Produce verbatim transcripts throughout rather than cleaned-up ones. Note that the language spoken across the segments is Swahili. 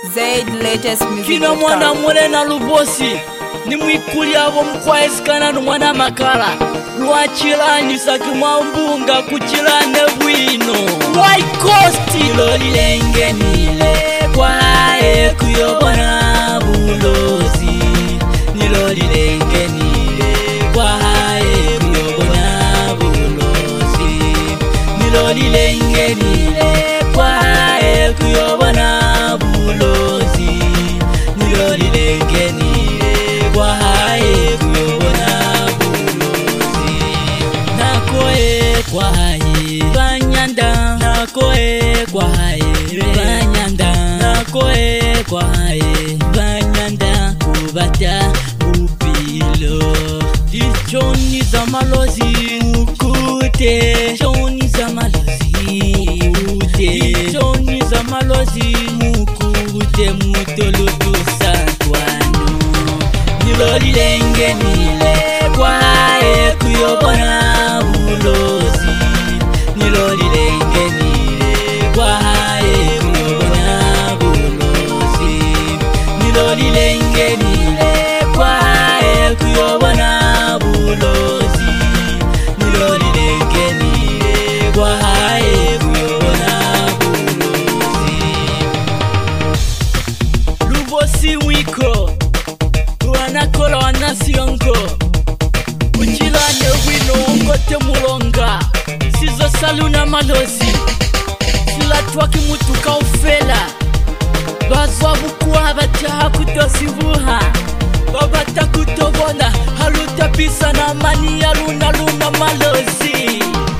Zaid latest music. Kina mwana mwele na lubosi ni mwikuli abo mkwaesikana no mwana makala Luachila nisaki mwambunga kuchila nebwino White Coast Niloli lenge nile kwa hae kuyobona bulozi Niloli lenge nile kwa hae kuyobona bulozi Niloli lenge nile kwa hae kuyobona bulozi Niloli lenge nile kwa hae kuyobona bulozi Nakoe kwa hae banyanda Nakoe kwa hae banyanda Nakoe kwa hae banyanda Kubata upilo Dichoni za malozi ukute Dichoni za malozi ukute Dichoni za malozi ukute Mutoloto sakwano Niloli lenge nile kwa hae kuyobona bulozi Niloli lenge nile kwa hae kuyobona bulozi Niloli lenge nile kwa hae kuyobona bulozi Niloli lenge nile kwa hae kuyobona bulozi Lubosi wiko Wanakola wanasiyongo Uchilane wino ngote mulonga Sizo saluna malozi Sila tuwaki mutuka ufela Bazwa bukuwa bataha kutosibuha Babata kutobona Haluta pisa na mani ya luna luna malozi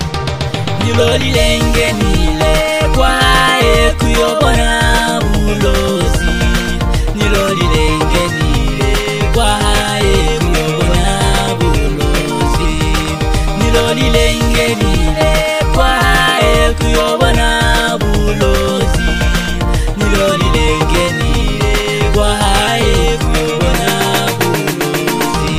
Niloli lenge nile kwa hae kuyobona bulozi Niloli lenge nile kwa hae kuyobona bulozi Niloli lenge nile kwa hae kuyobona bulozi Niloli lenge nile kwa hae kuyobona bulozi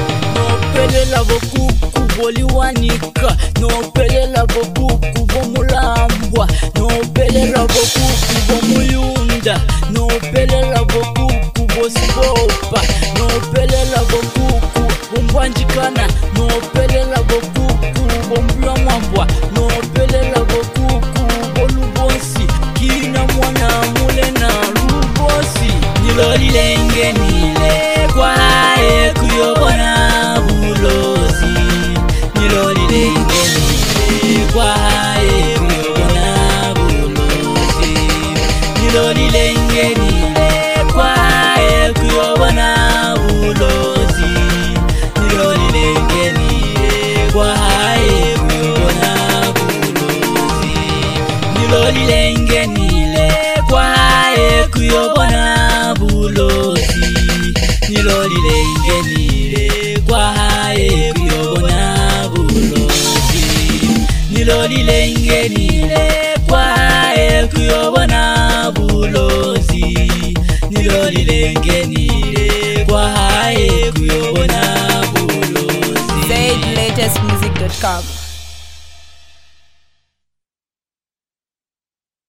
Nopelela bokuku boliwanika Nopelela bokuku bomulambwa Nopelela bokuku bomuyunda Nopelela bokuku bosibopa Nopelela bokuku bombwanjikana Nopelela bokuku bombula mwambwa Nopelela bokuku bolubonsi Kina mwana mule na lubosi Niloli lenge nile kwa hae kuyobona bulozi Niloli lenge nile kwa hae kuyobona bulozi Niloli lenge nile kwa hae kuyobona bulozi Niloli lenge nile kwa hae kuyobona bulozi Niloli lenge nile kwa hae kuyobona bulozi Niloli lenge nile kwa hae kuyobona bulozi Niloli lenge nile kwa hae kuyobona bulozi Niloli lenge nile kwa hae kuyobona bulozi zaid latest music dot com